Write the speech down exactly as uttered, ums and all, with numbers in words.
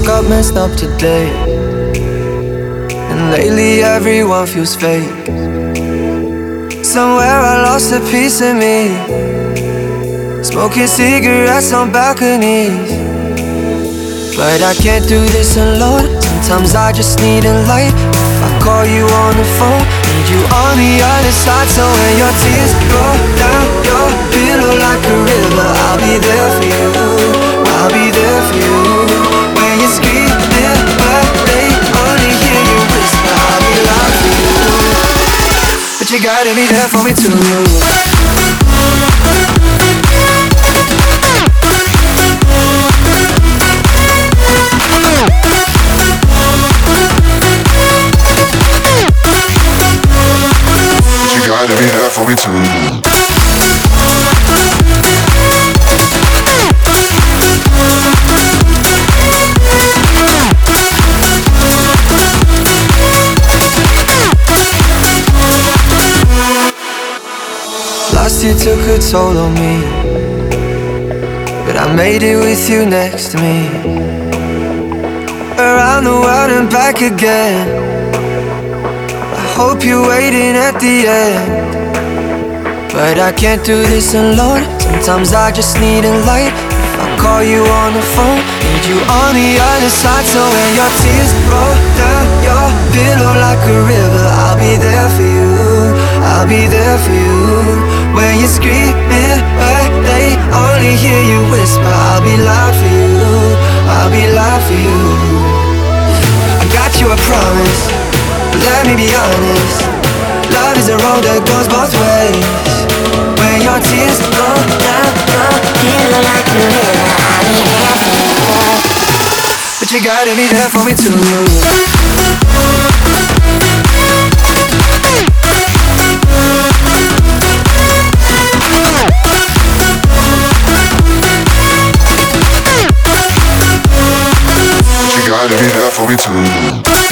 woke up messed up today, and lately everyone feels fake. Somewhere I lost a piece of me, smoking cigarettes on balconies. But I can't do this alone. Sometimes I just need a light. If I call you on the phone, need you on the other side. So when your tears roll down your pillow like a river, I'll be there for you, I'll be there for you. When you're screaming but they only hear you whisper, I'll be loud for you. But you gotta be there for me too. Gotta be there for me too. Last year took a toll on me, but I made it with you next to me. Around the world and back again. Hope you're waiting at the end, but I can't do this alone. Sometimes I just need a light. If I call you on the phone, need you on the other side. So when your tears roll down your pillow like a river, I'll be there for you, I'll be there for you. When you're screaming but they only hear you whisper, I'll be loud for you, I'll be loud for you. I got you a promise, let me be honest, love is a road that goes both ways. When your tears roll down your pillow like a river, I'll be there for you. But you gotta be there for me too. You gotta be there for me too.